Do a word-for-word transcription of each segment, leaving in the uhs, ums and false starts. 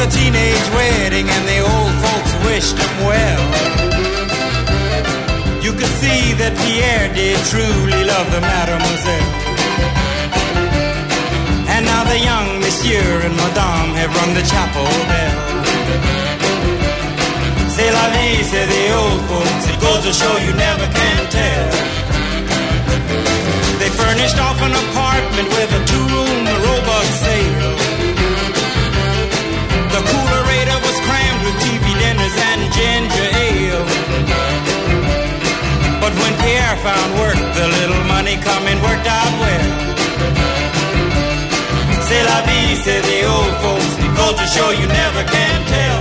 a teenage wedding and the old folks wished him well. You could see that Pierre did truly love the mademoiselle. And now the young monsieur and madame have rung the chapel bell. C'est la vie, say the old folks, it goes to show you never can tell. They furnished off an apartment with a two-room robot sale. The coolerator was crammed with T V dinners and ginger ale. But when Pierre found work, the little money coming worked out well. C'est la vie, say the old folks, it goes to show you never can tell.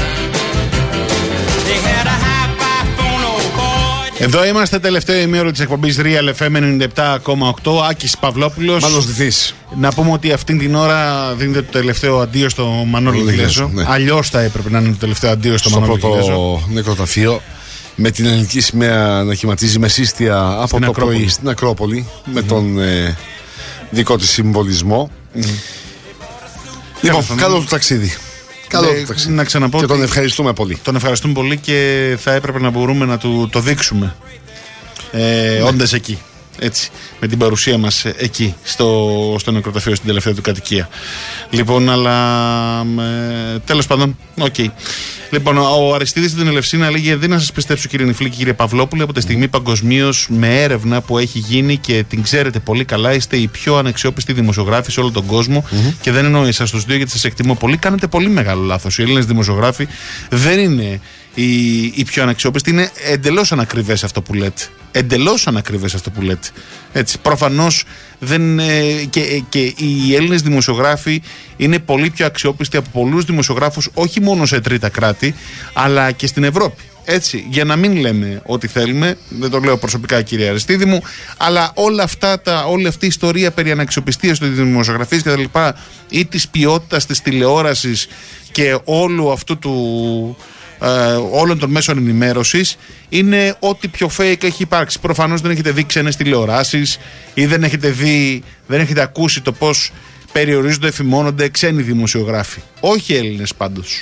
They had a high-fi phono boy. Εδώ είμαστε, τελευταίο ημίωρο της εκπομπής Real εφ εμ ενενήντα επτά κόμμα οκτώ. Άκης Παυλόπουλος. Μάλλον Δηθής. Να πούμε ότι αυτήν την ώρα δίνεται το τελευταίο αντίο στο Μανώλη Γλέζο. Ναι. Αλλιώς θα έπρεπε να είναι το τελευταίο αντίο στο, στο Μανώλη Γλέζο. Στο πρώτο νεκροταφείο. Με την ελληνική σημαία να κυματίζει μεσίστια από στην το Ακρόπολη. πρωί στην Ακρόπολη. Mm-hmm. Με τον ε, δικό της συμβολισμό. Mm-hmm. Λοιπόν, καλό του ταξίδι. Καλό του ταξίδι. Να ξαναπώ και τον ευχαριστούμε πολύ. Τον ευχαριστούμε πολύ και θα έπρεπε να μπορούμε να του το δείξουμε. Ε, ναι. Όντας εκεί. Έτσι, με την παρουσία μας εκεί, στο, στο νεκροταφείο, στην τελευταία του κατοικία. Λοιπόν, αλλά ε, τέλος πάντων, οκ. Okay. Λοιπόν, ο Αριστίδης στην Ελευσίνα λέγει: δεν να σας πιστέψω, κύριε Νιφλή και κύριε Παυλόπουλε, από τη στιγμή παγκοσμίως με έρευνα που έχει γίνει και την ξέρετε πολύ καλά, είστε οι πιο αναξιόπιστοι δημοσιογράφοι σε όλο τον κόσμο. Mm-hmm. Και δεν εννοώ εσάς τους δύο, γιατί σας εκτιμώ πολύ. Κάνετε πολύ μεγάλο λάθος. Οι Έλληνες δημοσιογράφοι δεν είναι οι, οι πιο αναξιόπιστοι. Είναι εντελώς ανακριβές αυτό που λέτε. Εντελώς ανακριβές αυτό που λέτε. Έτσι, προφανώς δεν, ε, και, και οι Έλληνες δημοσιογράφοι είναι πολύ πιο αξιόπιστοι από πολλούς δημοσιογράφους, όχι μόνο σε τρίτα κράτη, αλλά και στην Ευρώπη. Έτσι, για να μην λέμε ό,τι θέλουμε, δεν το λέω προσωπικά, κύριε Αριστίδη μου, αλλά όλα αυτά τα, όλη αυτή η ιστορία περί αναξιοπιστίας της δημοσιογραφίας και τα λοιπά, ή της ποιότητας της τηλεόρασης και όλου αυτού του. Uh, όλων των μέσων ενημέρωσης είναι ό,τι πιο fake έχει υπάρξει. Προφανώς δεν έχετε δει ξένες τηλεοράσεις ή δεν έχετε δει, δεν έχετε ακούσει το πώς περιορίζονται, εφημώνονται ξένοι δημοσιογράφοι. Όχι Έλληνες πάντως.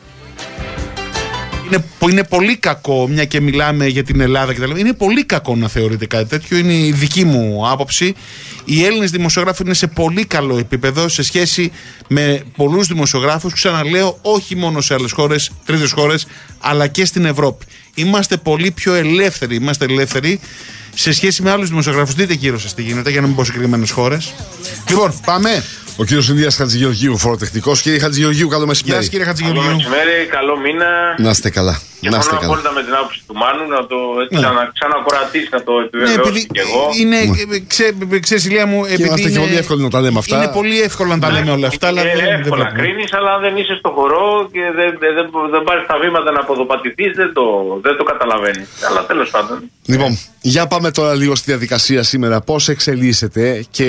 Είναι, είναι πολύ κακό, μια και μιλάμε για την Ελλάδα και τα λοιπά, είναι πολύ κακό να θεωρείτε κάτι τέτοιο. Είναι η δική μου άποψη. Οι Έλληνες δημοσιογράφοι είναι σε πολύ καλό επίπεδο σε σχέση με πολλούς δημοσιογράφους, ξαναλέω, όχι μόνο σε άλλες χώρες, τρίτες χώρες, αλλά και στην Ευρώπη. Είμαστε πολύ πιο ελεύθεροι, είμαστε ελεύθεροι σε σχέση με άλλους δημοσιογράφους. Δείτε γύρω σας τι γίνεται, για να μην πω συγκεκριμένες χώρες. Λοιπόν, πάμε. Ο κύριος Ηλίας Χατζηγεωργίου, φοροτεχνικός. Κύριε Χατζηγεωργίου, καλό μεσημέρι. Γεια σας, κύριε Χατζηγεωργίου. Καλό μεσημέρι, καλό μήνα. Να είστε καλά. Και συμφωνώ απόλυτα με την άποψη του Μάνου, να το ναι. ξανα, ξανακορατήσει, να το επιβεβαιώσει ναι, και εγώ. Είναι, ναι. ξέ, ξέρεις Ηλία μου, επειδή είναι, πολύ εύκολο να τα λέμε αυτά. Είναι πολύ εύκολο να τα λέμε όλα αυτά. Είναι αλλά εύκολο να κρίνεις, αλλά αν δεν είσαι στο χορό και δεν, δεν, δεν, δεν πάρεις τα βήματα να αποδοπατηθείς, δεν το, δεν το καταλαβαίνεις. Αλλά τέλος πάντων. Λοιπόν, για πάμε τώρα λίγο στη διαδικασία σήμερα. Πώς εξελίσσεται και.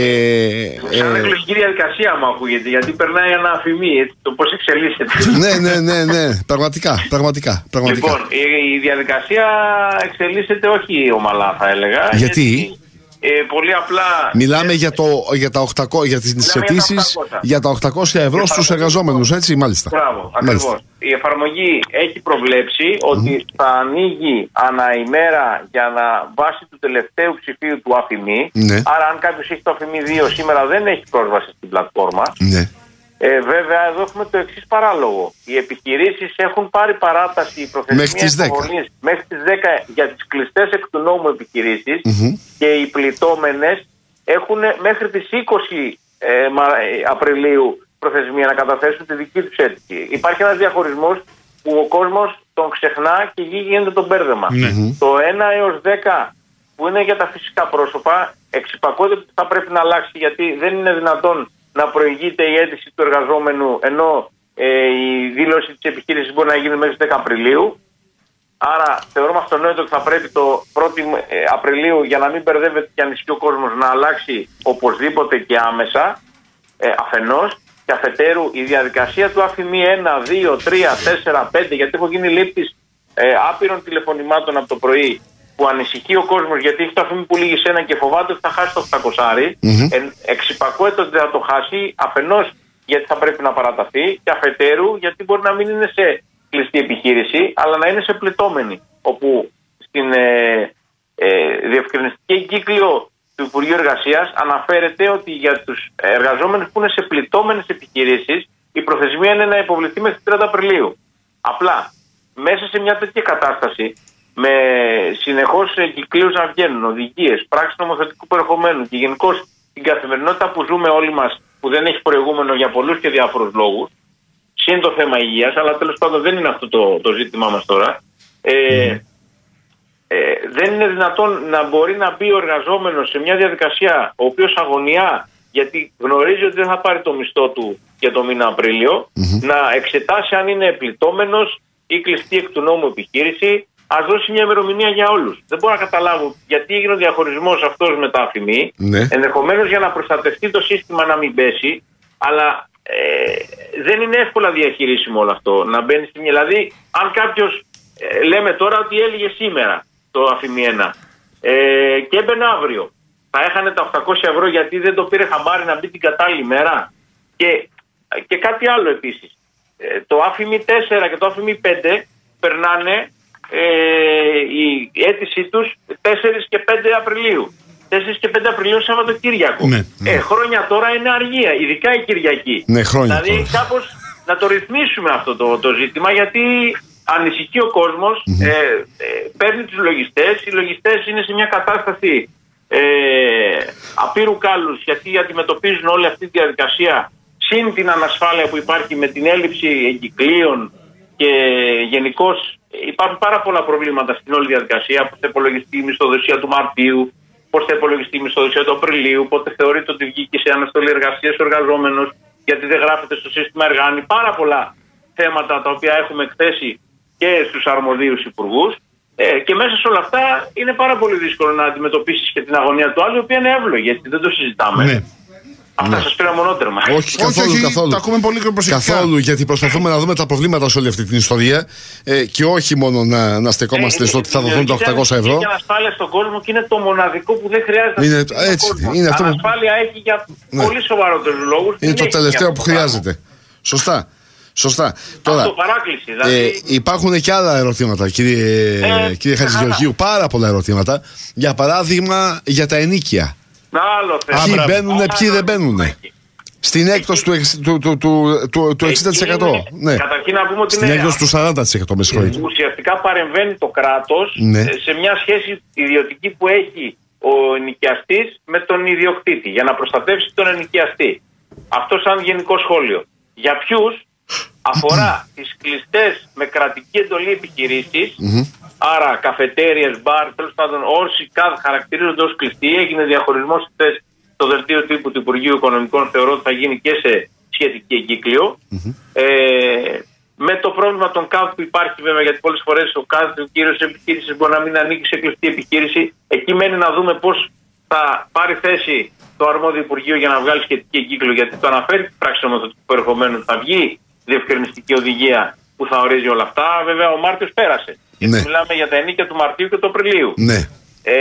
Σαν εκλογική διαδικασία μου ακούγεται, γιατί περνάει ένα αφημί, το πώς εξελίσσεται. Ναι, ναι, ναι, ναι. Πραγματικά, πραγματικά. Λοιπόν, η διαδικασία εξελίσσεται όχι ομαλά, θα έλεγα. Γιατί? γιατί ε, πολύ απλά. Μιλάμε για, το, για, τα οκτακόσια, για τις αιτήσεις για τα οκτακόσια ευρώ στους εργαζόμενους, έτσι, μάλιστα. Μπράβο, ακριβώς. Η εφαρμογή έχει προβλέψει ότι mm-hmm. θα ανοίγει ανά ημέρα για να βάσει του τελευταίου ψηφίου του αφημί. Ναι. Άρα, αν κάποιος έχει το αφημί δύο σήμερα, δεν έχει πρόσβαση στην πλατφόρμα. Ναι. Ε, βέβαια, εδώ έχουμε το εξής παράλογο. Οι επιχειρήσεις έχουν πάρει παράταση προθεσμία υποβολής μέχρι τις δέκα για τις κλειστές εκ του νόμου επιχειρήσεις mm-hmm. και οι πληττόμενες έχουν μέχρι τις είκοσι ε, Απριλίου προθεσμία να καταθέσουν τη δική τους αίτηση. Υπάρχει ένας διαχωρισμός που ο κόσμος τον ξεχνά και εκεί γίνεται το μπέρδεμα. Mm-hmm. Το ένα έως δέκα που είναι για τα φυσικά πρόσωπα εξυπακούεται ότι θα πρέπει να αλλάξει, γιατί δεν είναι δυνατόν να προηγείται η αίτηση του εργαζόμενου ενώ ε, η δήλωση της επιχείρησης μπορεί να γίνει μέχρι τις δέκα Απριλίου. Άρα θεωρούμε αυτονόητο ότι θα πρέπει το πρώτη Απριλίου, για να μην μπερδεύεται και ανησυχεί ο κόσμος, να αλλάξει οπωσδήποτε και άμεσα ε, αφενός, και αφετέρου η διαδικασία του αφημί ένα, δύο, τρία, τέσσερα, πέντε, γιατί έχω γίνει λήπτης ε, άπειρων τηλεφωνημάτων από το πρωί που ανησυχεί ο κόσμος γιατί έχει το αφημί που λύγει σε ένα και φοβάται ότι θα χάσει το οκτακόσια. Mm-hmm. Ε, εξυπακούεται ότι θα το χάσει αφενός γιατί θα πρέπει να παραταθεί, και αφετέρου γιατί μπορεί να μην είναι σε κλειστή επιχείρηση, αλλά να είναι σε πληττόμενη. Όπου στην ε, ε, διευκρινιστική εγκύκλιο του Υπουργείου Εργασίας αναφέρεται ότι για τους εργαζόμενους που είναι σε πληττόμενες επιχειρήσεις η προθεσμία είναι να υποβληθεί μέχρι τριάντα Απριλίου. Απλά μέσα σε μια τέτοια κατάσταση, με συνεχώς εγκυκλίους να βγαίνουν, οδηγίες, πράξεις νομοθετικού περιεχομένου και γενικώς την καθημερινότητα που ζούμε όλοι μας, που δεν έχει προηγούμενο για πολλούς και διάφορους λόγους, συν το θέμα υγείας, αλλά τέλος πάντων δεν είναι αυτό το, το ζήτημά μας τώρα. Ε, mm. ε, δεν είναι δυνατόν να μπορεί να μπει ο εργαζόμενος σε μια διαδικασία ο οποίος αγωνιά, γιατί γνωρίζει ότι δεν θα πάρει το μισθό του για το μήνα Απρίλιο, mm-hmm. να εξετάσει αν είναι πληττόμενος ή κλειστή εκ του νόμου επιχείρηση. Ας δώσει μια ημερομηνία για όλους. Δεν μπορώ να καταλάβω γιατί έγινε ο διαχωρισμός αυτός με τα αφημί. Ναι. Ενδεχομένως για να προστατευτεί το σύστημα να μην πέσει, αλλά ε, δεν είναι εύκολα διαχειρίσιμο όλο αυτό. Να μπαίνει στη μια. Δηλαδή, αν κάποιος ε, λέμε τώρα ότι έλεγε σήμερα το αφημί ένα ε, και έμπαινε αύριο, θα έχανε τα οκτακόσια ευρώ γιατί δεν το πήρε χαμπάρι να μπει την κατάλληλη μέρα. Και, και κάτι άλλο επίσης. Ε, το αφημί τέσσερα και το αφημί πέντε περνάνε. Ε, η αίτησή τους τέσσερα και πέντε Απριλίου. τέσσερα και πέντε Απριλίου Σαββατοκύριακο. Ναι, ναι. Ε, χρόνια τώρα είναι αργία, ειδικά η Κυριακή. Ναι, χρόνια δηλαδή τώρα. Κάπως να το ρυθμίσουμε αυτό το, το ζήτημα, γιατί ανησυχεί ο κόσμος, mm-hmm. ε, ε, παίρνει τους λογιστές. Οι λογιστές είναι σε μια κατάσταση ε, απείρου κάλους, γιατί αντιμετωπίζουν όλη αυτή τη διαδικασία, συν την ανασφάλεια που υπάρχει με την έλλειψη εγκυκλίων και γενικώς υπάρχουν πάρα πολλά προβλήματα στην όλη διαδικασία. Πώς θα υπολογιστεί η μισθοδοσία του Μαρτίου, πώς θα υπολογιστεί η μισθοδοσία του Απριλίου, πότε θεωρείται ότι βγήκε σε αναστολή εργασίας ο εργαζόμενος, γιατί δεν γράφεται στο σύστημα Εργάνη. Πάρα πολλά θέματα τα οποία έχουμε εκθέσει και στους αρμοδίους υπουργούς. Ε, και μέσα σε όλα αυτά είναι πάρα πολύ δύσκολο να αντιμετωπίσεις και την αγωνία του άλλου, η οποία είναι εύλογη, γιατί δεν το συζητάμε. Ναι. Αυτά ναι. σας πήρα μονότερμα. Όχι, καθόλου, όχι, όχι, καθόλου. Τα ακούμε πολύ προσεκτικά. Καθόλου, γιατί προσπαθούμε να δούμε τα προβλήματα σε όλη αυτή την ιστορία ε, και όχι μόνο να, να στεκόμαστε ε, στο ότι θα δοθούν τα οκτακόσια ευρώ. Είναι ανασφάλεια στον κόσμο και είναι το μοναδικό που δεν χρειάζεται είναι, να έτσι, είναι αυτό. Ανασφάλεια έχει για ναι. πολύ σοβαρότερους λόγους. Είναι το τελευταίο που χρειάζεται. Σωστά. Σωστά. Τώρα, δηλαδή... ε, υπάρχουν και άλλα ερωτήματα, κύριε, ε, κύριε Χατζηγεωργίου. Πάρα πολλά ερωτήματα. Για παράδειγμα, για τα ενοίκια. Ποιοι μπαίνουν, ποιοι δεν μπαίνουν. Στην έκπτωση του, του, του, του, του, του εξήντα τοις εκατό. Ναι. Καταρχήν να πούμε ότι στην έκπτωση του σαράντα τοις εκατό, με συγχωρείτε. Ουσιαστικά παρεμβαίνει το κράτος ναι. σε μια σχέση ιδιωτική που έχει ο ενοικιαστής με τον ιδιοκτήτη για να προστατεύσει τον ενοικιαστή. Αυτό σαν γενικό σχόλιο. Για ποιους αφορά τις κλειστές με κρατική εντολή επιχειρήσεις, mm-hmm. άρα καφετέριες, μπαρ, τέλος πάντων όσοι χαρακτηρίζονται ως κλειστοί. Έγινε διαχωρισμός χθες στο δελτίο τύπου του Υπουργείου Οικονομικών, θεωρώ ότι θα γίνει και σε σχετική εγκύκλιο. Mm-hmm. Ε, με το πρόβλημα των ΚΑΔ που υπάρχει βέβαια, γιατί πολλές φορές ο ΚΑΔ, ο κύριος επιχείρησης, μπορεί να μην ανήκει σε κλειστή επιχείρηση. Εκεί μένει να δούμε πώς θα πάρει θέση το αρμόδιο Υπουργείο για να βγάλει σχετική εγκύκλιο, γιατί το αναφέρει πράξη νομοθετικού περιεχομένου. Θα βγει διευκρινιστική οδηγία που θα ορίζει όλα αυτά. Βέβαια, ο Μάρτιος πέρασε. Ναι. Γιατί μιλάμε για τα ενίκια του Μαρτίου και του Απριλίου. Ναι. Ε,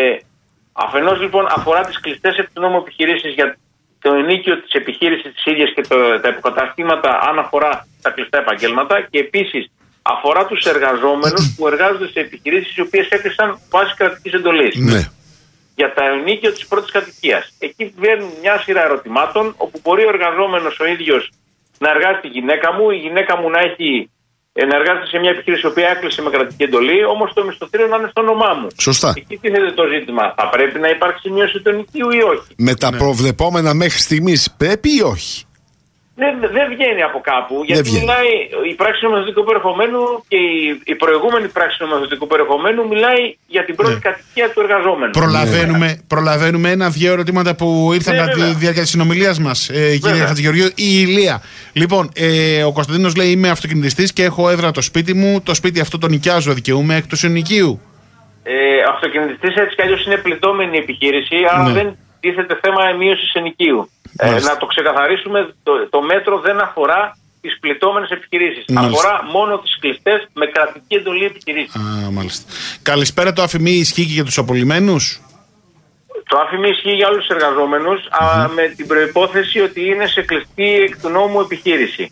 αφενός λοιπόν αφορά τις κλειστές εκ του νόμου επιχειρήσεις για το ενίκιο της επιχείρησης της ίδιας και το, τα υποκαταστήματα, αν αφορά τα κλειστά επαγγέλματα, και επίσης αφορά τους εργαζόμενους που εργάζονται σε επιχειρήσεις οι οποίες έκλεισαν βάσει κρατικής εντολής. Ναι. Για τα ενίκιο της πρώτης κατοικίας. Εκεί βγαίνουν μια σειρά ερωτημάτων, όπου μπορεί ο εργαζόμενος ο ίδιος να εργάζεται τη γυναίκα μου, η γυναίκα μου να έχει να εργάζεται σε μια επιχείρηση η οποία έκλεισε με κρατική εντολή, όμως το μισθοθήριο να είναι στο όνομά μου. Σωστά. Εκεί τίθεται το ζήτημα. Θα πρέπει να υπάρξει σημείωση του ενοικίου ή όχι. Με τα ναι. προβλεπόμενα μέχρι στιγμής πρέπει ή όχι. Δεν, δεν βγαίνει από κάπου, γιατί μιλάει η πράξη νομοθετικού περιεχομένου και η, η προηγούμενη πράξη νομοθετικού περιεχομένου μιλάει για την πρώτη ναι. κατοικία του εργαζόμενου. Προλαβαίνουμε, ναι. προλαβαίνουμε ένα-δύο ερωτήματα που ήρθαν κατά ναι, τη διάρκεια της συνομιλίας μας, ε, κύριε Χατζηγεωργίου. Η Ηλία. Λοιπόν, ε, ο Κωνσταντίνος λέει: είμαι αυτοκινητιστής και έχω έδρα το σπίτι μου. Το σπίτι αυτό το νοικιάζω, δικαιούμαι εκ του ενοικίου. Ε, αυτοκινητιστής έτσι κι αλλιώς είναι πληττόμενη επιχείρηση, άρα ναι. δεν τίθεται θέμα μείωσης ενοικίου. Ε, να το ξεκαθαρίσουμε, το, το μέτρο δεν αφορά τις πληττόμενες επιχειρήσεις. Μάλιστα. Αφορά μόνο τις κλειστές με κρατική εντολή επιχειρήσεις. Α, μάλιστα. Καλησπέρα, το αφημί ισχύει και για τους απολυμένους. Το άφημη ισχύει για όλους τους εργαζόμενους, mm-hmm. με την προϋπόθεση ότι είναι σε κλειστή εκ του νόμου επιχείρηση.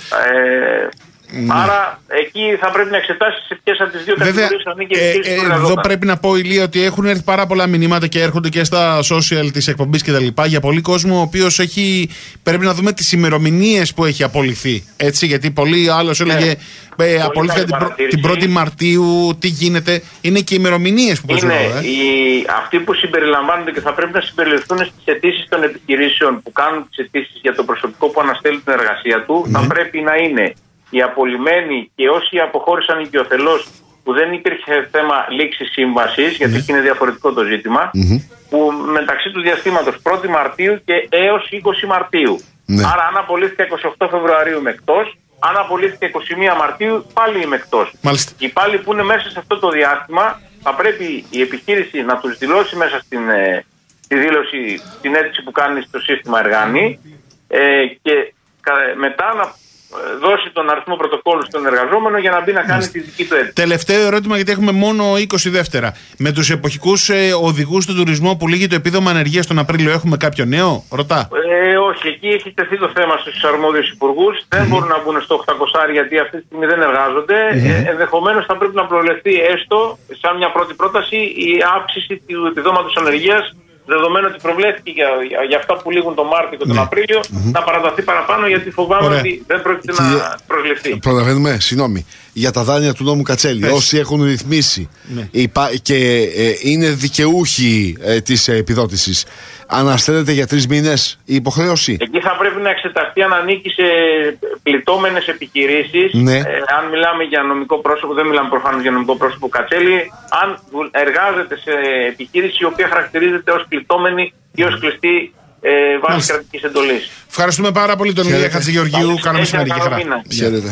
Ε, Ναι. Άρα εκεί θα πρέπει να εξετάσει σε ποιες από τις δύο κατηγορίες ανήκει η επιχείρηση. Ε, ε, εδώ πρέπει να πω, Ηλία, ότι έχουν έρθει πάρα πολλά μηνύματα και έρχονται και στα social της εκπομπής και τα λοιπά για πολύ κόσμο ο οποίος έχει. Πρέπει να δούμε τις ημερομηνίες που έχει απολυθεί. Έτσι, γιατί πολλοί άλλος έλεγε. Ναι. Ε, απολύθηκε την, πρω, την πρώτη Μαρτίου, τι γίνεται. Είναι και οι ημερομηνίες που παίζουν. Είναι ε. οι, αυτοί που συμπεριλαμβάνονται και θα πρέπει να συμπεριληφθούν στις αιτήσεις των επιχειρήσεων που κάνουν τις αιτήσεις για το προσωπικό που αναστέλει την εργασία του, mm. θα πρέπει να είναι οι απολυμμένοι και όσοι αποχώρησαν οικειοθελώς που δεν υπήρχε θέμα λήξης σύμβασης, γιατί mm-hmm. είναι διαφορετικό το ζήτημα, mm-hmm. που μεταξύ του διαστήματος πρώτη Μαρτίου και έως είκοσι Μαρτίου. Mm-hmm. Άρα αν απολύθηκε είκοσι οκτώ Φεβρουαρίου είμαι εκτός, αν απολύθηκε είκοσι μία Μαρτίου πάλι είμαι εκτός. Μάλιστα. Οι πάλι που είναι μέσα σε αυτό το διάστημα θα πρέπει η επιχείρηση να τους δηλώσει μέσα στην ε, τη δήλωση, την αίτηση που κάνει στο σύστημα Εργάνη ε, και ε, μετά να δώσει τον αριθμό πρωτοκόλλου στον εργαζόμενο για να μπει να κάνει mm. τη δική του αίτηση. Τελευταίο ερώτημα, γιατί έχουμε μόνο είκοσι δεύτερα. Με τους εποχικούς ε, οδηγούς του τουρισμού που λύγει το επίδομα ανεργίας τον Απρίλιο, έχουμε κάποιο νέο, ρωτά. Ε, όχι, εκεί έχει τεθεί το θέμα στους αρμόδιους υπουργούς. Mm-hmm. Δεν μπορούν να μπουν στο οκτακόσια γιατί αυτή τη στιγμή δεν εργάζονται. Mm-hmm. Ε, ενδεχομένως θα πρέπει να προβλεφθεί έστω, σαν μια πρώτη πρόταση, η αύξηση του επιδόματος ανεργίας. Δεδομένου ότι προβλέφθηκε για, για, για αυτά που λήγουν τον Μάρτιο και τον ναι. Απρίλιο, mm-hmm. να παραταθεί παραπάνω γιατί φοβάμαι Ωραία. ότι δεν πρόκειται και να προσληφθεί. Προλαβαίνουμε, συγγνώμη, για τα δάνεια του νόμου Κατσέλη. Πες. Όσοι έχουν ρυθμίσει ναι. υπά, και ε, είναι δικαιούχοι ε, της επιδότησης, αναστέλλεται για τρεις μήνες η υποχρέωση. Εκεί θα πρέπει να εξεταστεί αν ανήκει σε πληττόμενες επιχειρήσεις. Ναι. Ε, αν μιλάμε για νομικό πρόσωπο, δεν μιλάμε προφανώς για νομικό πρόσωπο Κατσέλη. Αν εργάζεται σε επιχείρηση η οποία χαρακτηρίζεται ως πληττόμενη ή ως κλειστή ε, βάση κρατικής εντολής. Ευχαριστούμε πάρα πολύ τον Ηλία Χατζηγεωργίου. Καλό μεσημέρι και χαρά. Χαίρετε.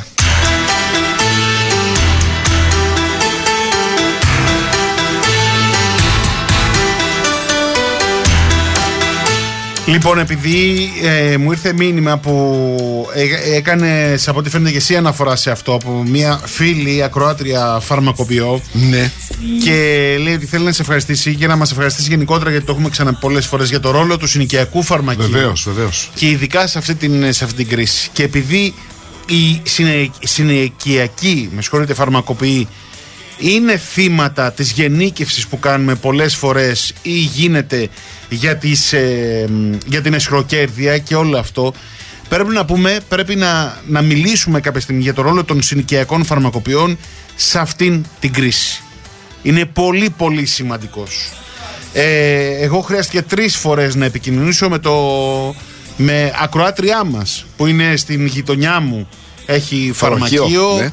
Λοιπόν, επειδή ε, μου ήρθε μήνυμα που ε, έκανε, από ό,τι φαίνεται και εσύ αναφορά σε αυτό, από μια φίλη ακροάτρια φαρμακοποιό. Ναι. Και λέει ότι θέλει να σε ευχαριστήσει και να μας ευχαριστήσει γενικότερα, γιατί το έχουμε ξαναπεί πολλές φορές, για το ρόλο του συνοικιακού φαρμακείου. Βεβαίως, βεβαίως. Και ειδικά σε αυτή την, σε αυτή την κρίση. Και επειδή οι συνοικιακοί, με συγχωρείτε, φαρμακοποιοί είναι θύματα της γενίκευσης που κάνουμε πολλές φορές ή γίνεται για, τις, ε, για την αισχροκέρδεια και όλο αυτό, πρέπει να πούμε, πρέπει να, να μιλήσουμε κάποια στιγμή για το ρόλο των συνοικιακών φαρμακοποιών σε αυτήν την κρίση. Είναι πολύ πολύ σημαντικός. Ε, εγώ χρειάστηκε τρεις φορές να επικοινωνήσω με, το, με ακροάτριά μας που είναι στην γειτονιά μου, έχει φαρμακείο, ναι.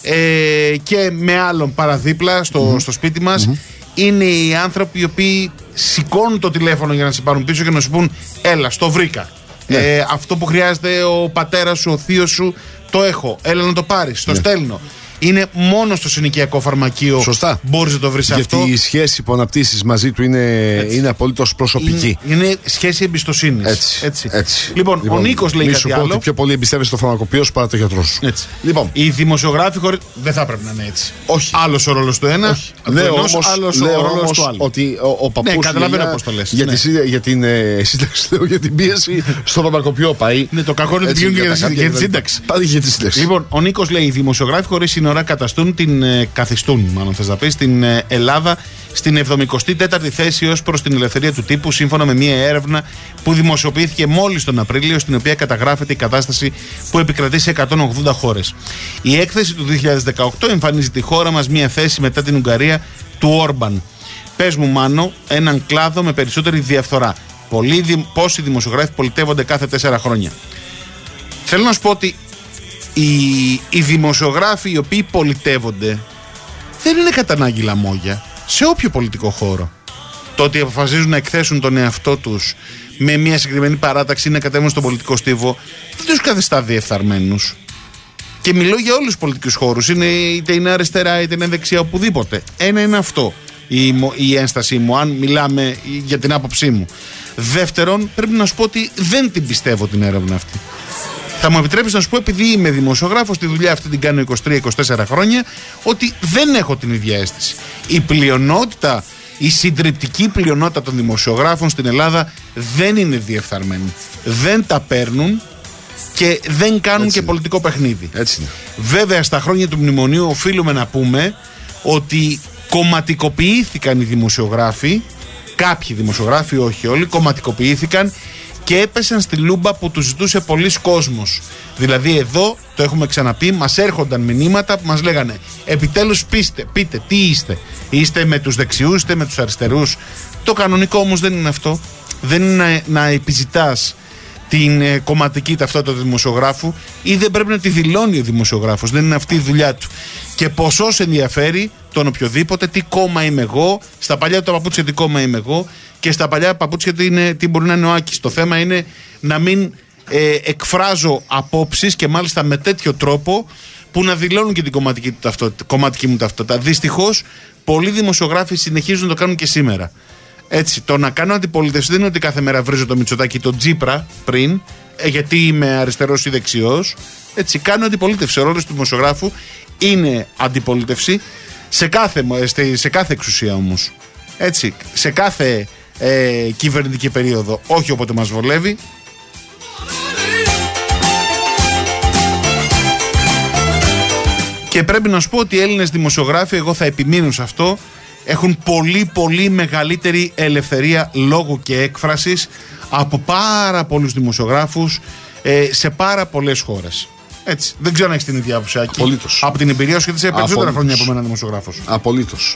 ε, και με άλλον παραδίπλα στο, mm-hmm. στο σπίτι μας. Mm-hmm. Είναι οι άνθρωποι οι οποίοι σηκώνουν το τηλέφωνο για να σε πάρουν πίσω και να σου πούν έλα, στο βρήκα. Ναι. Ε, αυτό που χρειάζεται ο πατέρας σου, ο θείος σου, το έχω. Έλα να το πάρεις, το ναι. στέλνω. Είναι μόνο στο συνοικιακό φαρμακείο. Σωστά. Μπορείς να το βρεις αυτό. Γιατί η σχέση που αναπτύσσεις μαζί του είναι, είναι απολύτως προσωπική. Είναι, είναι σχέση εμπιστοσύνης. Έτσι. Έτσι. Έτσι. Λοιπόν, λοιπόν, ο Νίκος λέει κάτι άλλο. Ότι πιο πολύ εμπιστεύεσαι το φαρμακοποιό σου παρά το γιατρό σου. Έτσι. Λοιπόν. Οι δημοσιογράφοι χωρί... δεν θα πρέπει να είναι έτσι. Όχι. Άλλος ο ρόλος του ένα, λέω όμως, άλλος λέω ο ρόλος όμως του άλλου. Ότι ο, ο παππούς ναι, καταλαβαίνω πώς το λες. Για, ναι. τη, για την ε, σύνταξη, λέω, για την πίεση στο φαρμακοποιό πάει. Ναι, το κακό είναι ότι πηγαίνουν για τη σύνταξη. Πάλι για τη σύνταξη. Λοιπόν, ο Νίκος λέει: οι δημοσιογράφοι χωρίς σύνορα καταστούν την ε, καθιστούν, μάλλον θες να πεις, την ε, Ελλάδα στην εβδομηκοστή τέταρτη θέση ως προς την ελευθερία του τύπου, σύμφωνα με μια έρευνα που δημοσιοποιήθηκε μόλις τον Απρίλιο, στην οποία καταγράφεται η κατάσταση που επικρατεί σε εκατόν ογδόντα χώρες. Η έκθεση του δύο χιλιάδες δεκαοκτώ εμφανίζει τη χώρα μας μια θέση μετά την Ουγγαρία του Όρμπαν. Πες μου, Μάνο, έναν κλάδο με περισσότερη διαφθορά. Πολλοί, πόσοι δημοσιογράφοι πολιτεύονται κάθε τέσσερα χρόνια. Θέλω να σου πω ότι οι, οι δημοσιογράφοι οι οποίοι πολιτεύονται δεν είναι κατά ανάγκη λαμόγια σε όποιο πολιτικό χώρο. Το ότι αποφασίζουν να εκθέσουν τον εαυτό τους με μια συγκεκριμένη παράταξη ή να κατέβουν στον πολιτικό στίβο δεν τους καθιστά διεφθαρμένους. Και μιλώ για όλους τους πολιτικούς χώρους, είναι, είτε είναι αριστερά είτε είναι δεξιά, οπουδήποτε. Ένα είναι αυτό η, η ένστασή μου, αν μιλάμε για την άποψή μου. Δεύτερον, πρέπει να σου πω ότι δεν την πιστεύω την έρευνα αυτή. Θα μου επιτρέψεις να σου πω, επειδή είμαι δημοσιογράφος, τη δουλειά αυτή την κάνω είκοσι τρία είκοσι τέσσερα χρόνια, ότι δεν έχω την ίδια αίσθηση. Η πλειονότητα Η συντριπτική πλειονότητα των δημοσιογράφων στην Ελλάδα δεν είναι διεφθαρμένοι. Δεν τα παίρνουν και δεν κάνουν έτσι και είναι. Πολιτικό παιχνίδι. Έτσι είναι. Βέβαια, στα χρόνια του μνημονίου οφείλουμε να πούμε ότι κομματικοποιήθηκαν οι δημοσιογράφοι. Κάποιοι δημοσιογράφοι, όχι όλοι, κομματικοποιήθηκαν και έπεσαν στη λούμπα που τους ζητούσε πολλοί κόσμος. Δηλαδή εδώ, το έχουμε ξαναπεί, μας έρχονταν μηνύματα που μας λέγανε επιτέλους πείστε, πείτε τι είστε. Είστε με τους δεξιούς, είστε με τους αριστερούς. Το κανονικό όμως δεν είναι αυτό. Δεν είναι να, να επιζητάς την ε, κομματική ταυτότητα του δημοσιογράφου ή δεν πρέπει να τη δηλώνει ο δημοσιογράφος. Δεν είναι αυτή η δουλειά του. Και ποσός ενδιαφέρει τον οποιοδήποτε τι κόμμα είμαι εγώ, στα παλιά του παπούτσια τι κόμμα είμαι εγώ και στα παλιά παπούτσια τι, είναι, τι μπορεί να είναι ο Άκης. Το θέμα είναι να μην ε, εκφράζω απόψεις και μάλιστα με τέτοιο τρόπο που να δηλώνουν και την κομματική, του ταυτότητα, κομματική μου ταυτότητα. Δυστυχώς, πολλοί δημοσιογράφοι συνεχίζουν να το κάνουν και σήμερα. Έτσι, το να κάνω αντιπολίτευση δεν είναι ότι κάθε μέρα βρίζω το Μητσοτάκη, τον Τσίπρα πριν, ε, γιατί είμαι αριστερός ή δεξιός. Έτσι, κάνω αντιπολίτευση. Ο ρόλος του δημοσιογράφου είναι αντιπολίτευση σε κάθε, σε κάθε εξουσία όμως. Έτσι, σε κάθε ε, κυβερνητική περίοδο, όχι όποτε μας βολεύει. Και πρέπει να σου πω ότι οι Έλληνες δημοσιογράφοι, εγώ θα επιμείνω σε αυτό, έχουν πολύ πολύ μεγαλύτερη ελευθερία λόγου και έκφρασης από πάρα πολλούς δημοσιογράφους ε, σε πάρα πολλές χώρες. Έτσι. Δεν ξέρω αν έχεις την ίδια άποψη. Απολύτως. Από την εμπειρία σου, γιατί είσαι περισσότερα χρόνια από μένα δημοσιογράφος. Απολύτως.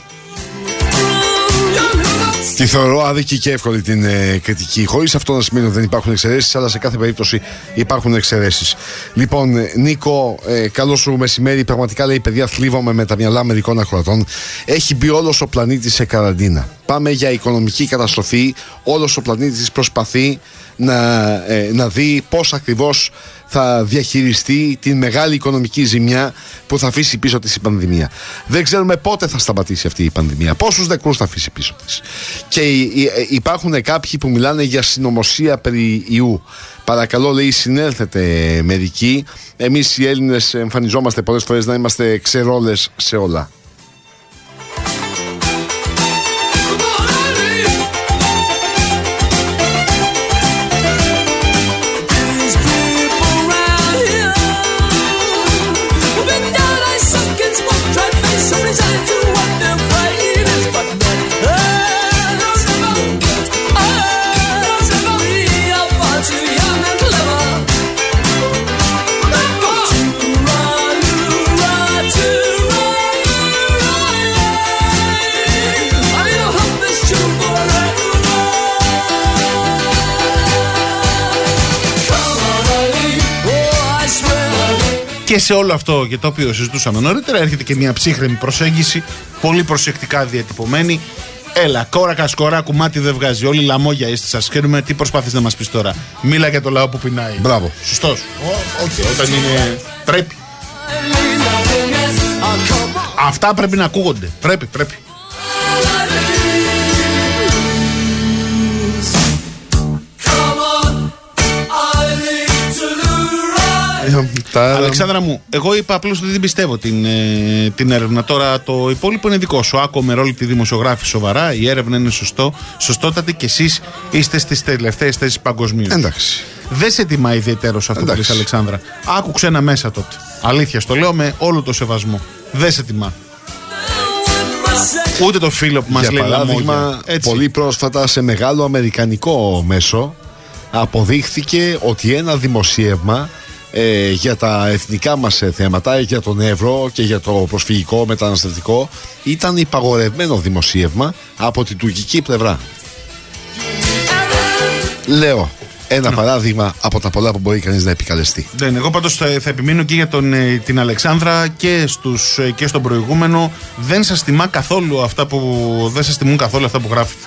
Τη θεωρώ άδικη και εύκολη την ε, κριτική. Χωρίς αυτό να σημαίνει ότι δεν υπάρχουν εξαιρέσεις, αλλά σε κάθε περίπτωση υπάρχουν εξαιρέσεις. Λοιπόν, ε, Νίκο, ε, καλό σου μεσημέρι. Πραγματικά, λέει, παιδιά, θλίβομαι με τα μυαλά μερικών ακροατών. Έχει μπει όλος ο πλανήτης σε καραντίνα. Πάμε για οικονομική καταστροφή. Όλος ο πλανήτης προσπαθεί να, ε, να δει πώς ακριβώς θα διαχειριστεί την μεγάλη οικονομική ζημιά που θα αφήσει πίσω της η πανδημία. Δεν ξέρουμε πότε θα σταματήσει αυτή η πανδημία, πόσους νεκρούς θα αφήσει πίσω της. Και υπάρχουν κάποιοι που μιλάνε για συνωμοσία περί ιού. Παρακαλώ, λέει, συνέλθετε μερικοί. Εμείς οι Έλληνες εμφανιζόμαστε πολλές φορές να είμαστε ξερόλες σε όλα. Και σε όλο αυτό για το οποίο συζητούσαμε νωρίτερα έρχεται και μια ψύχρεμη προσέγγιση, πολύ προσεκτικά διατυπωμένη. Έλα, κόρακα σκορά, κουμάτι δεν βγάζει. Όλοι λαμόγια είστε, σας ξέρουμε. Τι προσπαθείς να μας πεις τώρα? Μίλα για το λαό που πεινάει. Μπράβο. Σωστός. Okay, όταν είναι. Πρέπει. Αυτά πρέπει να ακούγονται. Πρέπει, πρέπει. Αλεξάνδρα μου, εγώ είπα απλώς ότι δεν πιστεύω την, ε, την έρευνα. Τώρα το υπόλοιπο είναι δικό σου. Άκου με ρόλο τη δημοσιογράφη σοβαρά. Η έρευνα είναι σωστό, σωστότατη και εσείς είστε στις τελευταίες θέσεις παγκοσμίως. Εντάξει. Δεν σε τιμά ιδιαίτερος αυτό που λες, Αλεξάνδρα. Άκουξε ένα μέσα τότε. Αλήθεια, στο λέω με όλο το σεβασμό. Δεν σε τιμά. Ούτε το φίλο που μας λέει παράδειγμα, πολύ πρόσφατα σε μεγάλο αμερικανικό μέσο αποδείχθηκε ότι ένα δημοσίευμα Ε, για τα εθνικά μας θέματα, για τον Εύρο και για το προσφυγικό μεταναστευτικό ήταν υπαγορευμένο δημοσίευμα από την τουρκική πλευρά. Λέω ένα no. παράδειγμα από τα πολλά που μπορεί κανείς να επικαλεστεί. Δεν, εγώ πάντως θα, θα επιμείνω και για τον, την Αλεξάνδρα και, στους, και στον προηγούμενο. Δεν σας τιμά καθόλου αυτά που, δεν σας τιμούν καθόλου αυτά που γράφετε.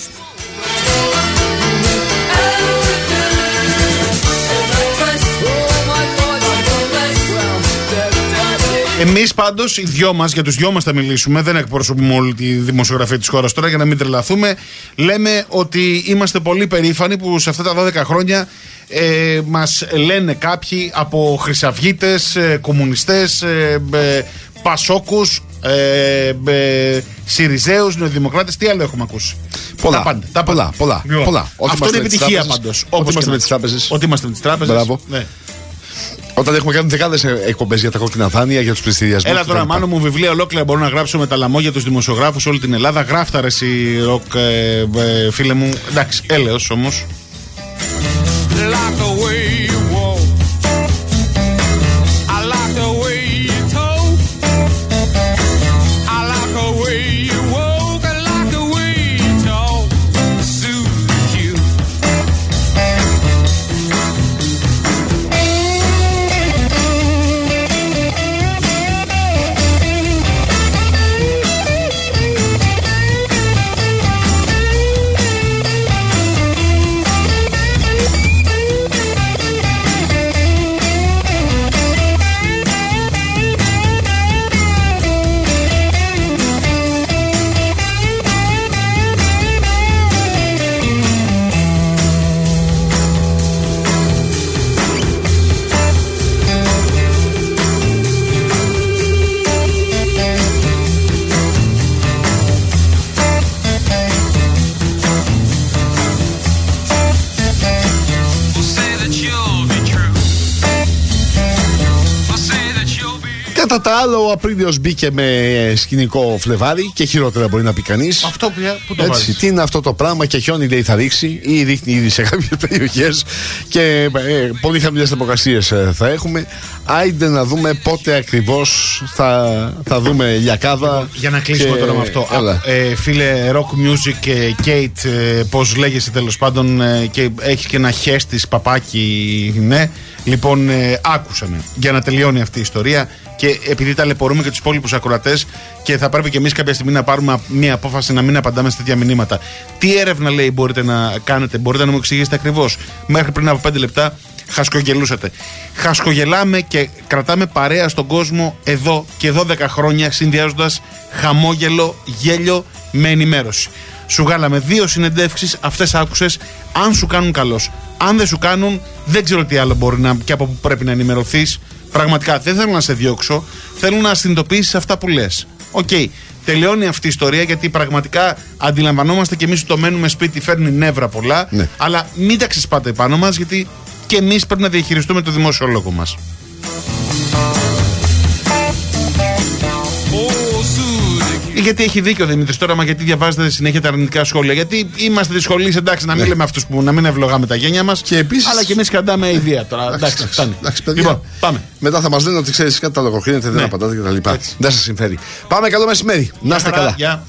Εμείς πάντως, οι δυο μας, για τους δυο μας θα μιλήσουμε, δεν εκπροσωπούμε όλη τη δημοσιογραφία της χώρας τώρα για να μην τρελαθούμε. Λέμε ότι είμαστε πολύ περήφανοι που σε αυτά τα δώδεκα χρόνια ε, μας λένε κάποιοι από χρυσαυγίτες, ε, κομμουνιστές, ε, ε, πασόκους, ε, ε, Συριζέους, Νεοδημοκράτες, τι άλλο έχουμε ακούσει. Πολλά, τα πάντα, τα πολλά, πολλά, πολλά, πολλά. Αυτό είναι επιτυχία πάντως. Ότι είμαστε με τις τράπεζες. Ότι είμαστε με τις τράπεζες. Μπράβο. Ναι. Όταν έχουμε κάνει δεκάδες εκπομπές για τα κόκκινα δάνεια, για τους πληστηριασμούς. Έλα τώρα, μάλλον μου βιβλία ολόκληρα μπορώ να γράψω με τα λαμό για τους δημοσιογράφους όλη την Ελλάδα. Γράφτα ρε εσύ, ροκ, ε, ε, φίλε μου. Εντάξει, έλεος όμως. Κατά τα άλλα, ο Απρίλιος μπήκε με σκηνικό Φλεβάρι και χειρότερα μπορεί να πει κανείς. Αυτό που, που το βάζεις. Τι είναι αυτό το πράγμα, και χιόνι λέει θα ρίξει ή ρίχνει ήδη σε κάποιες περιοχές και ε, πολύ χαμηλές θερμοκρασίες ε, θα έχουμε. Άιντε να δούμε πότε ακριβώς θα, θα δούμε λιακάδα. Για να κλείσουμε και... τώρα με αυτό. Α, ε, φίλε Rock Music ε, Kate, ε, πώς λέγεσαι τέλος πάντων, ε, και έχει και ένα χέστης παπάκι, ναι. Λοιπόν, ε, άκουσα με για να τελειώνει αυτή η ιστορία. Και επειδή ταλαιπωρούμε και τους υπόλοιπους ακροατές, και θα πρέπει και εμείς κάποια στιγμή να πάρουμε μια απόφαση να μην απαντάμε σε τέτοια μηνύματα. Τι έρευνα, λέει, μπορείτε να κάνετε, μπορείτε να μου εξηγήσετε ακριβώς? Μέχρι πριν από πέντε λεπτά χασκογελούσατε. Χασκογελάμε και κρατάμε παρέα στον κόσμο εδώ και δώδεκα χρόνια, συνδυάζοντας χαμόγελο, γέλιο με ενημέρωση. Σου βγάλαμε δύο συνεντεύξεις, αυτές άκουσες. Αν σου κάνουν καλώς, αν δεν σου κάνουν, δεν ξέρω τι άλλο μπορεί να, και από που πρέπει να ενημερωθείς. Πραγματικά δεν θέλω να σε διώξω. Θέλω να συνειδητοποιήσεις αυτά που λες. Οκ. Okay. Τελειώνει αυτή η ιστορία, γιατί πραγματικά αντιλαμβανόμαστε και εμείς που το μένουμε σπίτι, φέρνει νεύρα πολλά. Ναι. Αλλά μην τα ξεσπάτε πάνω μας, γιατί και εμείς πρέπει να διαχειριστούμε το δημόσιο λόγο μας. Γιατί έχει δίκιο ο Δημήτρης τώρα, μα γιατί διαβάζετε συνέχεια τα αρνητικά σχόλια? Γιατί είμαστε δυσκολείς, εντάξει, να μην ναι. λέμε αυτούς που να μην ευλογάμε τα γένια μας. Και επίσης... Αλλά και εμείς κρατάμε ιδέα τώρα. Εντάξει, φτάνει. Λοιπόν, πάμε. Μετά θα μας λένε ότι ξέρεις κάτι, τα λογοκρίνετε, δεν απαντάτε κτλ. Δεν σας συμφέρει. Πάμε, καλό μεσημέρι. Να είστε καλά. Γεια.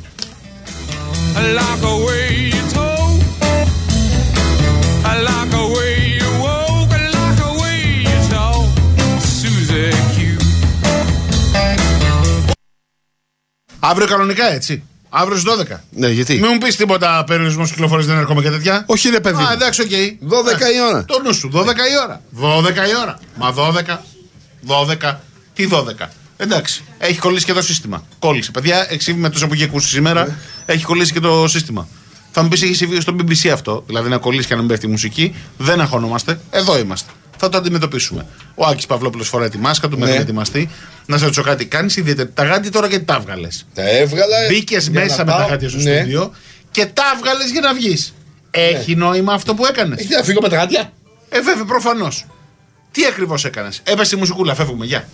Αύριο κανονικά, έτσι. Αύριο στις δώδεκα. Ναι, γιατί? Μην μου πεις τίποτα περιορισμός κυκλοφορίας, δεν έρχομαι και τέτοια. Όχι, ρε παιδί. Α, εντάξει, οκ. Okay. δώδεκα η ώρα. Το νου σου, δώδεκα η ώρα. δώδεκα η ώρα. Μα δώδεκα. δώδεκα. Τι δώδεκα. Εντάξει. Έχει κολλήσει και το σύστημα. Κόλλησε. Παιδιά, εξήγη με τόσο που είχε ακούσει σήμερα, ναι. Έχει κολλήσει και το σύστημα. Θα μου πεις, έχει συμβεί στο μπι μπι σι αυτό. Δηλαδή να κολλήσει και να μην πέφτει η μουσική. Δεν αγχωνόμαστε. Εδώ είμαστε. Θα το αντιμετωπίσουμε. Ο Άκης Παυλόπουλος φοράει τη μάσκα του, ναι. Με τον ετοιμαστεί. Να σε ρωτήσω κάτι, κάνεις ιδιαίτερα τα γάντια τώρα και τα έβγαλες? Τα έβγαλα. Μπήκες μέσα με τα γάντια στο ναι. στούντιο και τα έβγαλες για να βγεις. Ναι. Έχει νόημα αυτό που έκανες? Έχει να φύγω με τα γάντια. Ε, βέβαια, προφανώς. Τι ακριβώς έκανες? Έπεσε η μουσικούλα, φεύγουμε, γεια.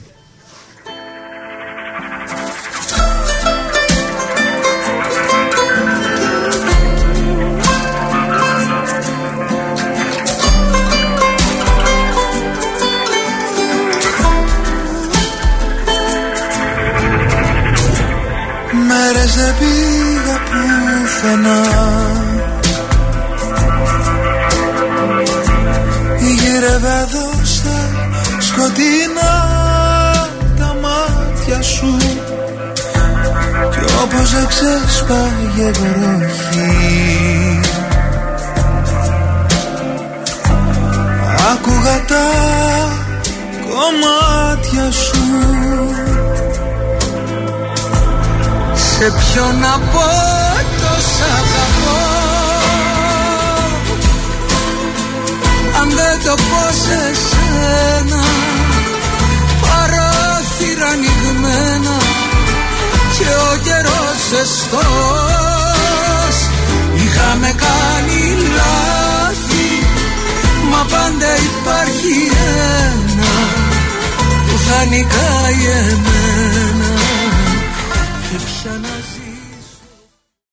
Μέρες δεν πήγα πουθενά, γύρευε εδώ στα σκοτεινά τα μάτια σου, κι όπως εξέσπαγε βροχή άκουγα τα κομμάτια σου. Σε ποιον να πω το σ' αγαπώ, αν δεν το πω σε σένα? Παράθυρα ανοιγμένα είχα νικάει εμένα και πια να ζει.